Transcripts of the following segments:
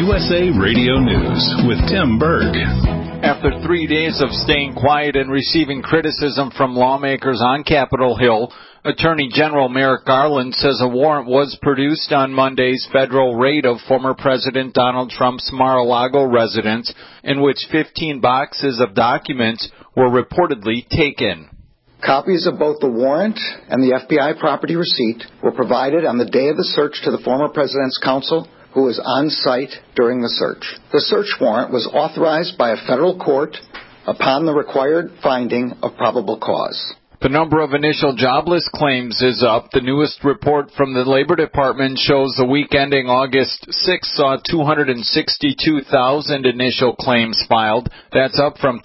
USA Radio News with Tim Berg. After 3 days of staying quiet and receiving criticism from lawmakers on Capitol Hill, Attorney General Merrick Garland says a warrant was produced on Monday's federal raid of former President Donald Trump's Mar-a-Lago residence, in which 15 boxes of documents were reportedly taken. Copies of both the warrant and the FBI property receipt were provided on the day of the search to the former president's counsel, who was on site during the search. The search warrant was authorized by a federal court upon the required finding of probable cause. The number of initial jobless claims is up. The newest report from the Labor Department shows the week ending August 6 saw 262,000 initial claims filed. That's up from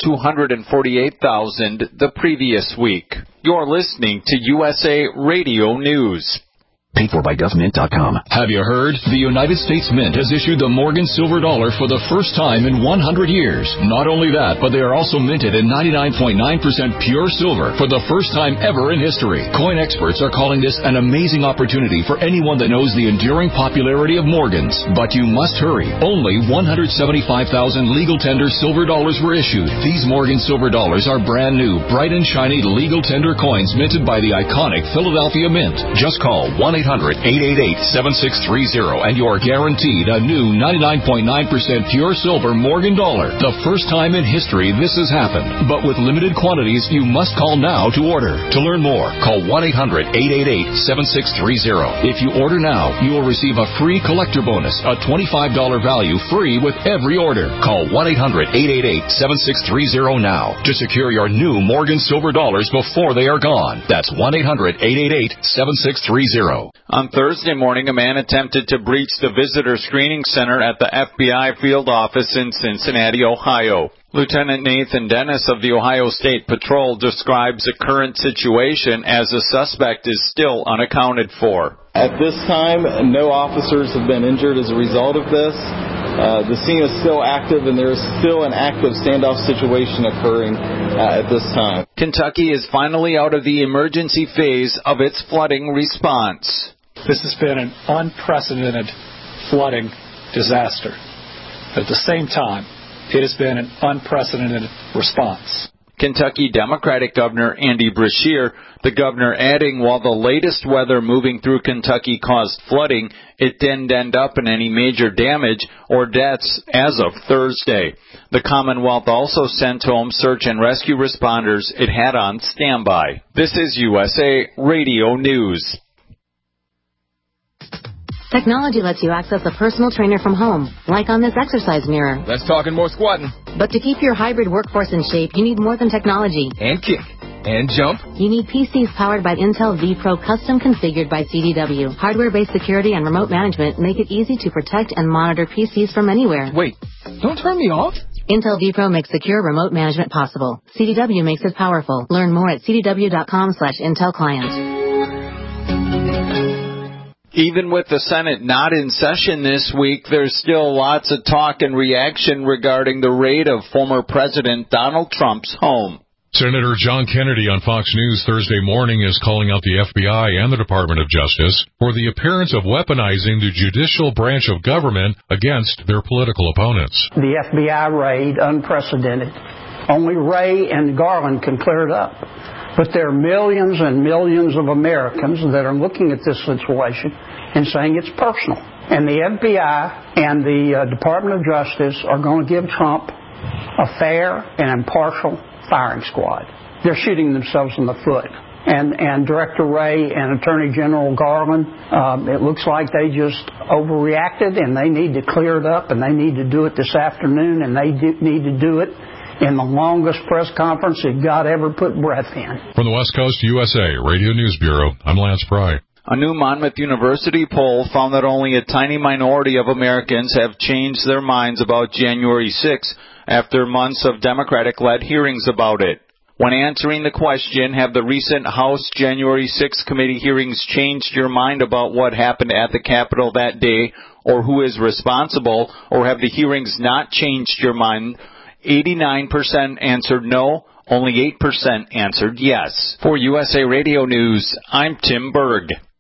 248,000 the previous week. You're listening to USA Radio News. Paid for by GovMint.com. Have you heard? The United States Mint has issued the Morgan Silver Dollar for the first time in 100 years. Not only that, but they are also minted in 99.9% pure silver for the first time ever in history. Coin experts are calling this an amazing opportunity for anyone that knows the enduring popularity of Morgans. But you must hurry. Only 175,000 legal tender silver dollars were issued. These Morgan Silver Dollars are brand new, bright and shiny legal tender coins minted by the iconic Philadelphia Mint. Just call 1-800-888-7630 and you're guaranteed a new 99.9% pure silver Morgan dollar. The first time in history this has happened. But with limited quantities, you must call now to order. To learn more, call 1-800-888-7630. If you order now, you will receive a free collector bonus, a $25 value free with every order. Call 1-800-888-7630 now to secure your new Morgan Silver Dollars before they are gone. That's 1-800-888-7630. On Thursday morning, a man attempted to breach the visitor screening center at the FBI field office in Cincinnati, Ohio. Lieutenant Nathan Dennis of the Ohio State Patrol describes the current situation as the suspect is still unaccounted for. At this time, no officers have been injured as a result of this. The scene is still active, and there is still an active standoff situation occurring at this time. Kentucky is finally out of the emergency phase of its flooding response. This has been an unprecedented flooding disaster. At the same time, it has been an unprecedented response. Kentucky Democratic Governor Andy Beshear, the governor adding, while the latest weather moving through Kentucky caused flooding, it didn't end up in any major damage or deaths as of Thursday. The Commonwealth also sent home search and rescue responders it had on standby. This is USA Radio News. Technology lets you access a personal trainer from home, like on this exercise mirror. Let's talking more squatting. But to keep your hybrid workforce in shape, you need more than technology. And kick. And jump. You need PCs powered by Intel vPro, custom configured by CDW. Hardware-based security and remote management make it easy to protect and monitor PCs from anywhere. Wait, don't turn me off. Intel vPro makes secure remote management possible. CDW makes it powerful. Learn more at cdw.com/Intel Client. Even with the Senate not in session this week, there's still lots of talk and reaction regarding the raid of former President Donald Trump's home. Senator John Kennedy on Fox News Thursday morning is calling out the FBI and the Department of Justice for the appearance of weaponizing the judicial branch of government against their political opponents. The FBI raid, unprecedented. Only Wray and Garland can clear it up. But there are millions and millions of Americans that are looking at this situation and saying it's personal. And the FBI and the Department of Justice are going to give Trump a fair and impartial firing squad. They're shooting themselves in the foot. And Director Wray and Attorney General Garland, it looks like they just overreacted, and they need to clear it up, and they need to do it this afternoon, and they need to do it in the longest press conference that God ever put breath in. From the West Coast USA Radio News Bureau, I'm Lance Pry. A new Monmouth University poll found that only a tiny minority of Americans have changed their minds about January 6 after months of Democratic-led hearings about it. When answering the question, have the recent House January 6 committee hearings changed your mind about what happened at the Capitol that day or who is responsible, or have the hearings not changed your mind? 89% answered no, only 8% answered yes. For USA Radio News, I'm Tim Berg.